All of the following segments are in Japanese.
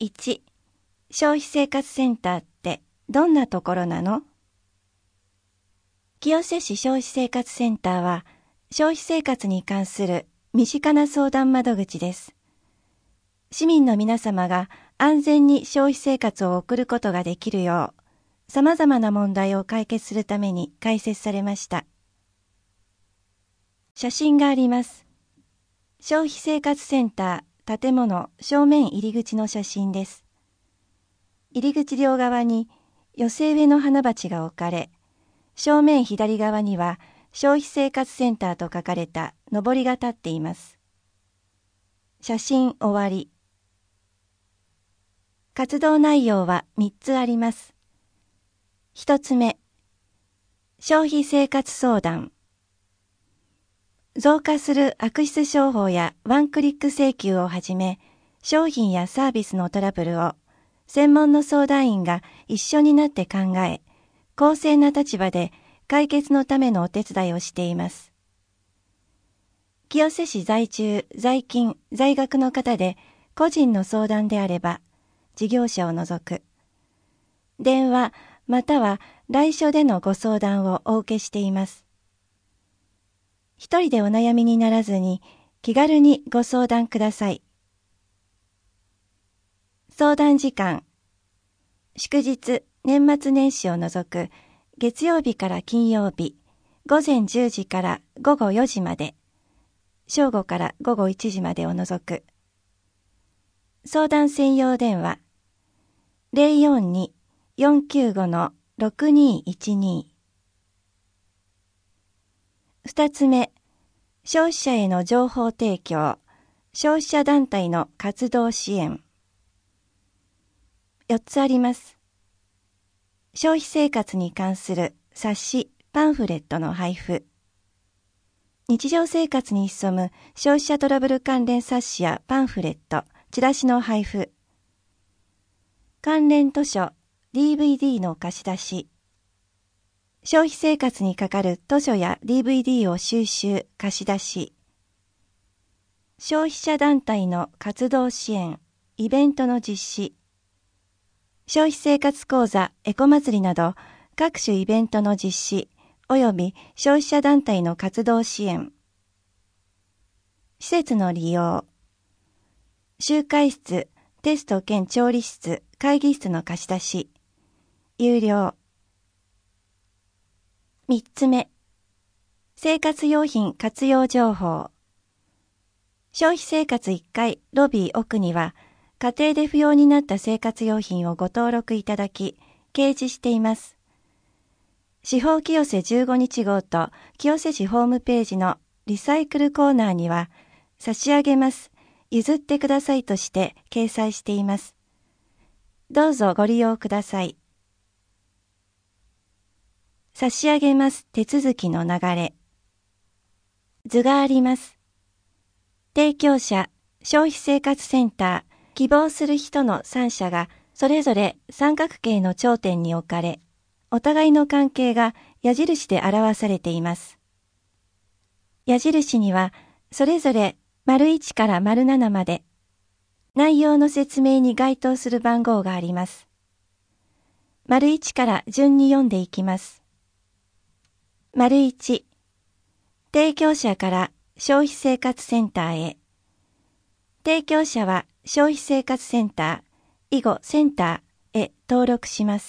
1、消費生活センターってどんなところなの？清瀬市消費生活センターは、消費生活に関する身近な相談窓口です。市民の皆様が安全に消費生活を送ることができるよう、様々な問題を解決するために開設されました。写真があります。消費生活センター建物正面入り口の写真です。入り口両側に寄せ植えの花鉢が置かれ、正面左側には消費生活センターと書かれたのぼりが立っています。写真終わり。活動内容は3つあります。1つ目、消費生活相談。増加する悪質商法やワンクリック請求をはじめ、商品やサービスのトラブルを専門の相談員が一緒になって考え、公正な立場で解決のためのお手伝いをしています。清瀬市在住、在勤、在学の方で個人の相談であれば、事業者を除く。電話または来所でのご相談をお受けしています。一人でお悩みにならずに気軽にご相談ください。相談時間。祝日、年末年始を除く月曜日から金曜日、午前10時から午後4時まで、正午から午後1時までを除く。相談専用電話 042-495-6212。2つ目、消費者への情報提供、消費者団体の活動支援。4つあります。消費生活に関する冊子、パンフレットの配布。日常生活に潜む消費者トラブル関連冊子やパンフレット、チラシの配布。関連図書、DVD の貸し出し。消費生活にかかる図書や DVD を収集、貸し出し。消費者団体の活動支援、イベントの実施。消費生活講座、エコ祭りなど各種イベントの実施及び消費者団体の活動支援。施設の利用。集会室、テスト兼調理室、会議室の貸し出し。有料。3つ目。生活用品活用情報。消費生活1階ロビー奥には、家庭で不要になった生活用品をご登録いただき、掲示しています。市法清瀬15日号と清瀬市ホームページのリサイクルコーナーには、差し上げます、譲ってくださいとして掲載しています。どうぞご利用ください。差し上げます手続きの流れ。図があります。提供者、消費生活センター、希望する人の3社がそれぞれ三角形の頂点に置かれ、お互いの関係が矢印で表されています。矢印にはそれぞれ1から7まで内容の説明に該当する番号があります。1から順に読んでいきます。1、提供者から消費生活センターへ。提供者は消費生活センター、以後センターへ登録します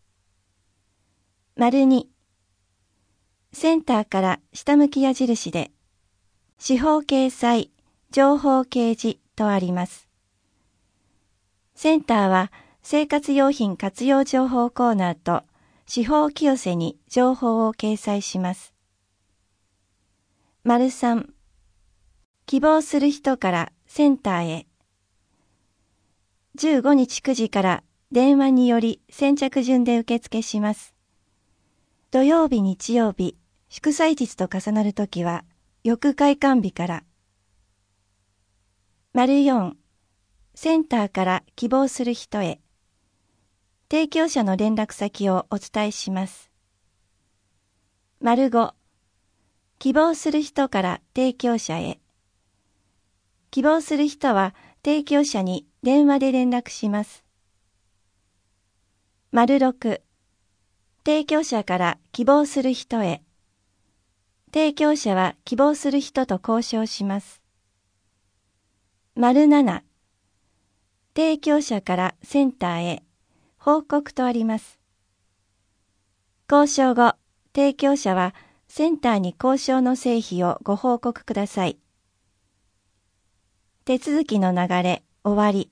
。2、センターから下向き矢印で、司法掲載、情報掲示とあります。センターは生活用品活用情報コーナーと司法清瀬に情報を掲載します。3、希望する人からセンターへ。15日9時から電話により先着順で受付します。土曜日、日曜日、祝祭日と重なるときは、翌開館日から。4、センターから希望する人へ。提供者の連絡先をお伝えします。5、希望する人から提供者へ。希望する人は提供者に電話で連絡します。6、提供者から希望する人へ。提供者は希望する人と交渉します。7、提供者からセンターへ報告とあります。交渉後、提供者はセンターに交渉の成否をご報告ください。手続きの流れ、終わり。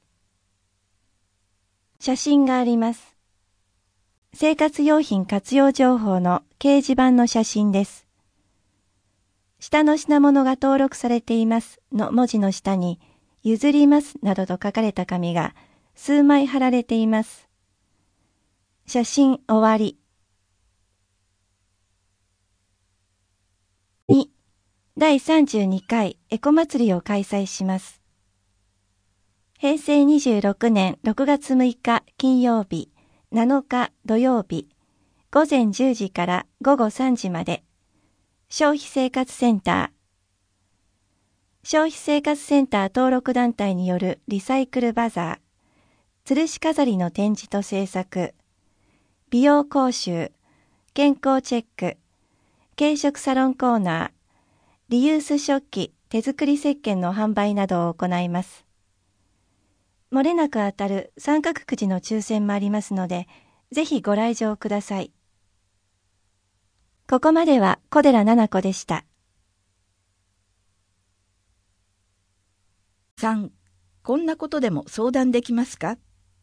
写真があります。生活用品活用情報の掲示板の写真です。下の品物が登録されていますの文字の下に、譲りますなどと書かれた紙が数枚貼られています。写真終わり。2、第32回エコ祭りを開催します。平成26年6月6日金曜日、7日土曜日、午前10時から午後3時まで、消費生活センター。消費生活センター登録団体によるリサイクルバザー、吊るし飾りの展示と制作、美容講習、健康チェック、軽食サロンコーナー、リユース食器、手作り石鹸の販売などを行います。漏れなく当たる三角くじの抽選もありますので、ぜひご来場ください。ここまでは小寺奈々子でした。 3、こんなことでも相談できますか？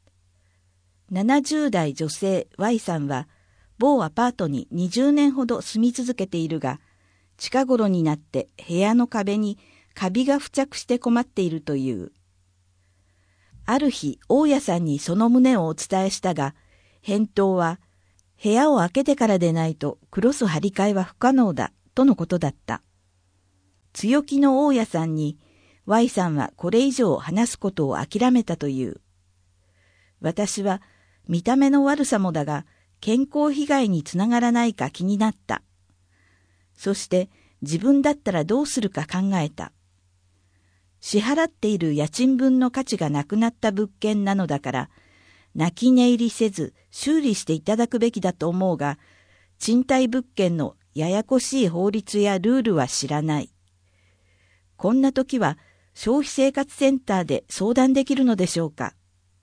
70 代女性 Y さんは、某アパートに20年ほど住み続けているが、近頃になって部屋の壁にカビが付着して困っているという。ある日、大家さんにその旨をお伝えしたが、返答は、部屋を開けてからでないとクロス張り替えは不可能だ、とのことだった。強気の大家さんに、Y さんはこれ以上話すことを諦めたという。私は見た目の悪さもだが健康被害につながらないか気になった。そして自分だったらどうするか考えた。支払っている家賃分の価値がなくなった物件なのだから、泣き寝入りせず修理していただくべきだと思うが、賃貸物件のややこしい法律やルールは知らない。こんな時は消費生活センターで相談できるのでしょうか。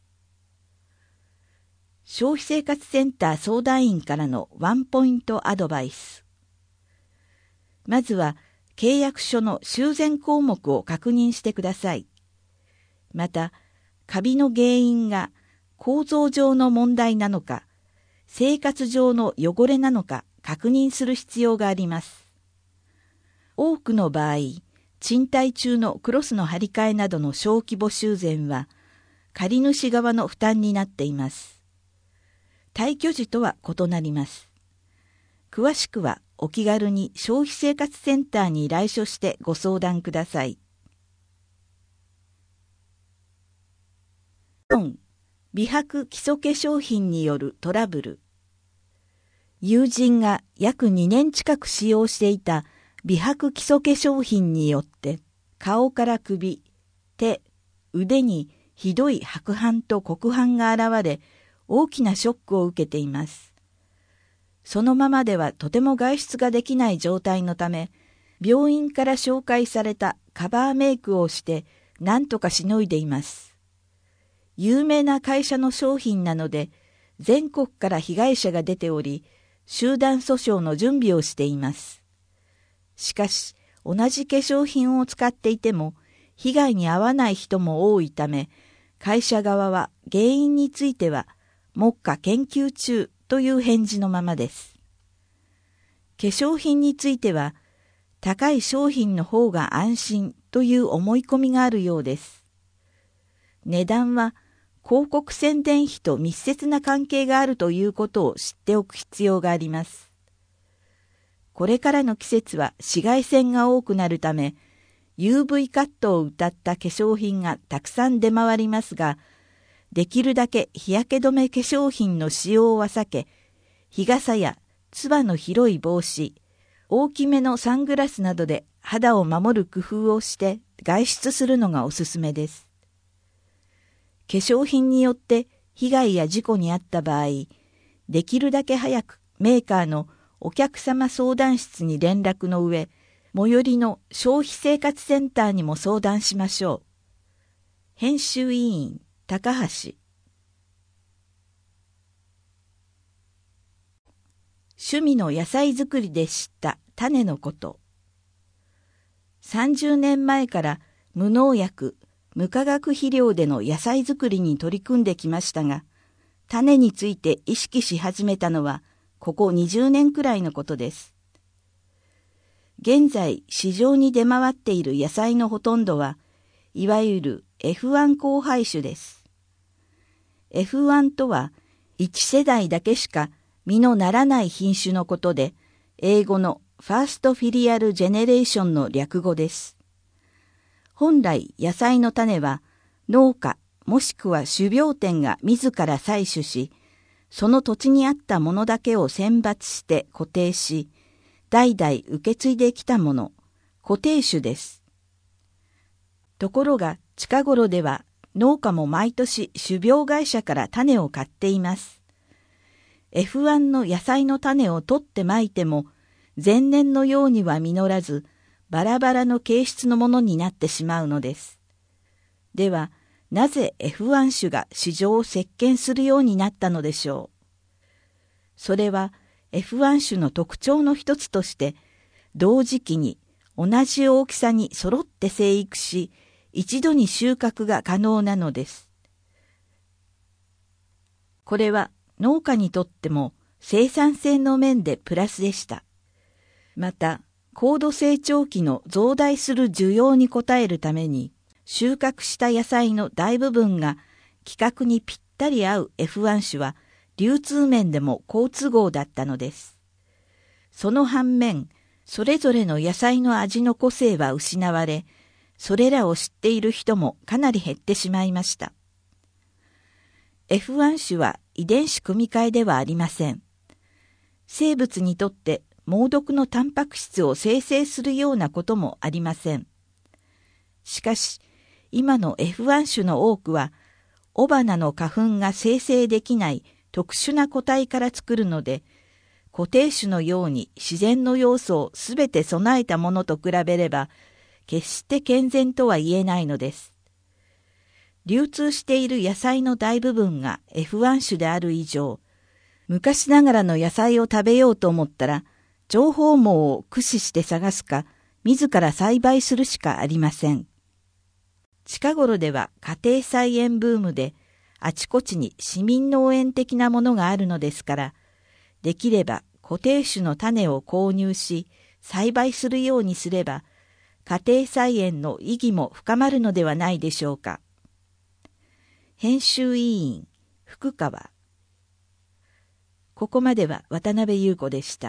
消費生活センター相談員からのワンポイントアドバイス。まずは契約書の修繕項目を確認してください。また、カビの原因が構造上の問題なのか、生活上の汚れなのか確認する必要があります。多くの場合、賃貸中のクロスの張り替えなどの小規模修繕は、借り主側の負担になっています。退去時とは異なります。詳しくはお気軽に消費生活センターに来所してご相談ください。4、美白基礎化粧品によるトラブル。友人が約2年近く使用していた美白基礎化粧品によって顔から首、手、腕にひどい白斑と黒斑が現れ大きなショックを受けています。そのままではとても外出ができない状態のため、病院から紹介されたカバーメイクをして何とかしのいでいます。有名な会社の商品なので全国から被害者が出ており、集団訴訟の準備をしています。しかし、同じ化粧品を使っていても、被害に遭わない人も多いため、会社側は原因については、目下研究中という返事のままです。化粧品については、高い商品の方が安心という思い込みがあるようです。値段は広告宣伝費と密接な関係があるということを知っておく必要があります。これからの季節は紫外線が多くなるため、UV カットを謳った化粧品がたくさん出回りますが、できるだけ日焼け止め化粧品の使用は避け、日傘やつばの広い帽子、大きめのサングラスなどで肌を守る工夫をして外出するのがおすすめです。 粧品によって被害や事故に遭った場合、できるだけ早くメーカーのお客様相談室に連絡の上、最寄りの消費生活センターにも相談しましょう。編集委員高橋。趣味の野菜作りで知った種のこと。30年前から無農薬、無化学肥料での野菜作りに取り組んできましたが、種について意識し始めたのはここ20年くらいのことです。現在市場に出回っている野菜のほとんどはいわゆる F1 交配種です。F1 とは1世代だけしか実のならない品種のことで、英語のファーストフィリアルジェネレーションの略語です。本来野菜の種は農家もしくは種苗店が自ら採取し、その土地にあったものだけを選抜して固定し、代々受け継いできたもの、固定種です。ところが近頃では農家も毎年種苗会社から種を買っています。F1 の野菜の種を取ってまいても、前年のようには実らず、バラバラの形質のものになってしまうのです。では、なぜ F1 種が市場を席巻するようになったのでしょう。それは F1 種の特徴の一つとして、同時期に同じ大きさに揃って生育し、一度に収穫が可能なのです。これは農家にとっても生産性の面でプラスでした。また、高度成長期の増大する需要に応えるために、収穫した野菜の大部分が規格にぴったり合う F1 種は流通面でも好都合だったのです。その反面、それぞれの野菜の味の個性は失われ、それらを知っている人もかなり減ってしまいました。F1 種は遺伝子組み換えではありません。生物にとって猛毒のタンパク質を生成するようなこともありません。しかし、今の F1 種の多くは、雄花の花粉が生成できない特殊な個体から作るので、固定種のように自然の要素をすべて備えたものと比べれば、決して健全とは言えないのです。流通している野菜の大部分が F1 種である以上、昔ながらの野菜を食べようと思ったら、情報網を駆使して探すか、自ら栽培するしかありません。近頃では家庭菜園ブームで、あちこちに市民農園的なものがあるのですから、できれば固定種の種を購入し、栽培するようにすれば、家庭菜園の意義も深まるのではないでしょうか。編集委員、福川。ここまでは渡辺裕子でした。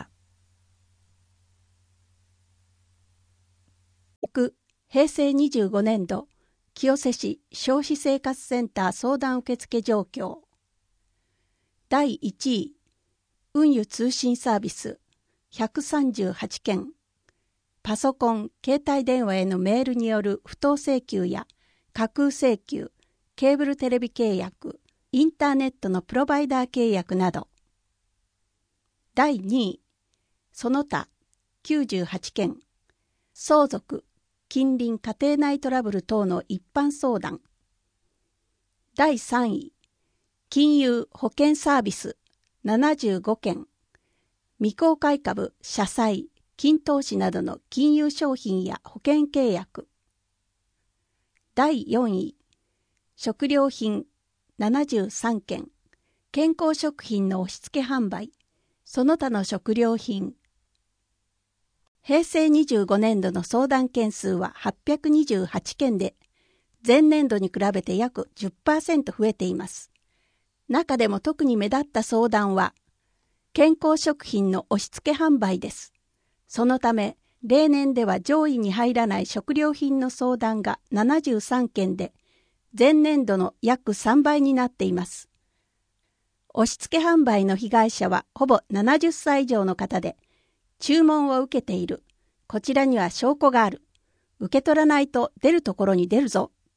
平成25年度清瀬市消費生活センター相談受付状況。第1位、運輸通信サービス138件、パソコン・携帯電話へのメールによる不当請求や架空請求、ケーブルテレビ契約、インターネットのプロバイダー契約など。第2位、その他98件、相続、近隣家庭内トラブル等の一般相談。第3位、金融保険サービス75件、未公開株、社債、金投資などの金融商品や保険契約。第4位、食料品73件、健康食品の押し付け販売、その他の食料品。平成25年度の相談件数は828件で、前年度に比べて約 10% 増えています。中でも特に目立った相談は、健康食品の押し付け販売です。そのため、例年では上位に入らない食料品の相談が73件で、前年度の約3倍になっています。押し付け販売の被害者はほぼ70歳以上の方で、注文を受けている。こちらには証拠がある。受け取らないと出るところに出るぞ。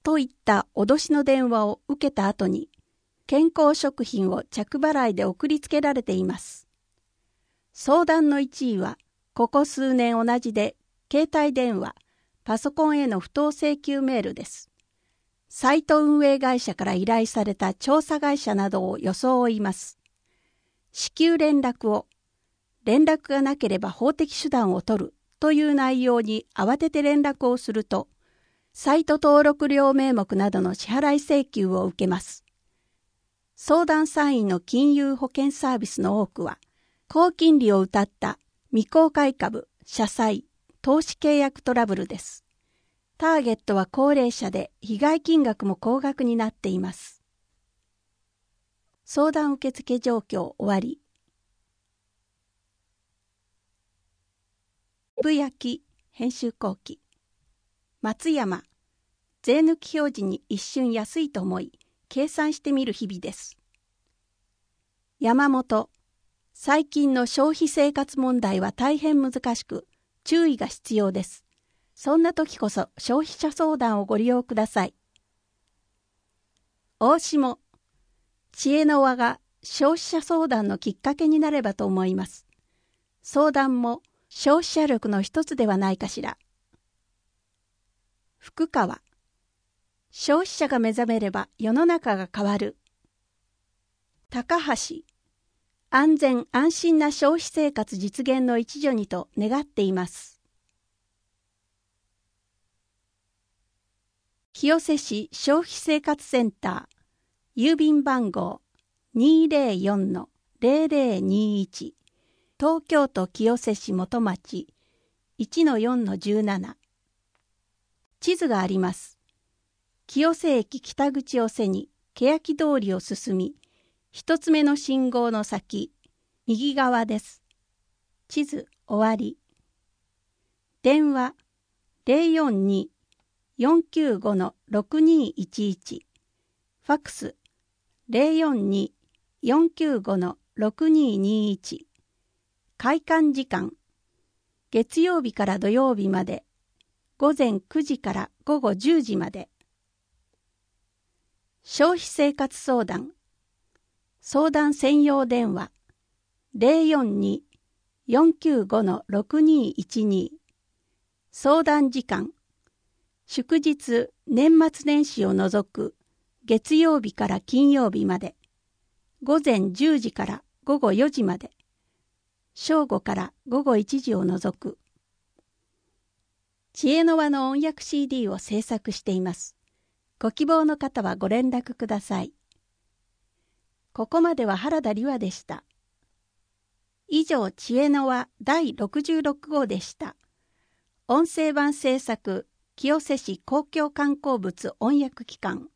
といった脅しの電話を受けた後に、健康食品を着払いで送りつけられています。相談の1位は、ここ数年同じで、携帯電話、パソコンへの不当請求メールです。サイト運営会社から依頼された調査会社などを装います。至急連絡を、連絡がなければ法的手段を取るという内容に慌てて連絡をすると、サイト登録料名目などの支払い請求を受けます。相談産員の金融保険サービスの多くは、高金利を謳った未公開株、社債、投資契約トラブルです。ターゲットは高齢者で被害金額も高額になっています。相談受付状況終わり。ぶやき編集後期。松山、税抜き表示に一瞬安いと思い、計算してみる日々です。山本、最近の消費生活問題は大変難しく、注意が必要です。そんな時こそ消費者相談をご利用ください。大下、知恵の輪が消費者相談のきっかけになればと思います。相談も消費者力の一つではないかしら。福川、消費者が目覚めれば世の中が変わる。高橋、安全安心な消費生活実現の一助にと願っています。清瀬市消費生活センター、郵便番号 204-0021、東京都清瀬市元町 1-4-17。地図があります。清瀬駅北口を背に欅通りを進み、一つ目の信号の先、右側です。地図終わり。電話 042-495-6211、ファックス 042-495-6221、開館時間、月曜日から土曜日まで、午前9時から午後10時まで。消費生活相談、相談専用電話 042-495-6212、相談時間、祝日年末年始を除く月曜日から金曜日まで、午前10時から午後4時まで、正午から午後1時を除く。知恵の輪の音訳 CD を制作しています。ご希望の方はご連絡ください。ここまでは原田理和でした。以上、知恵の輪第66号でした。音声版制作、清瀬市公共観光物音訳機関。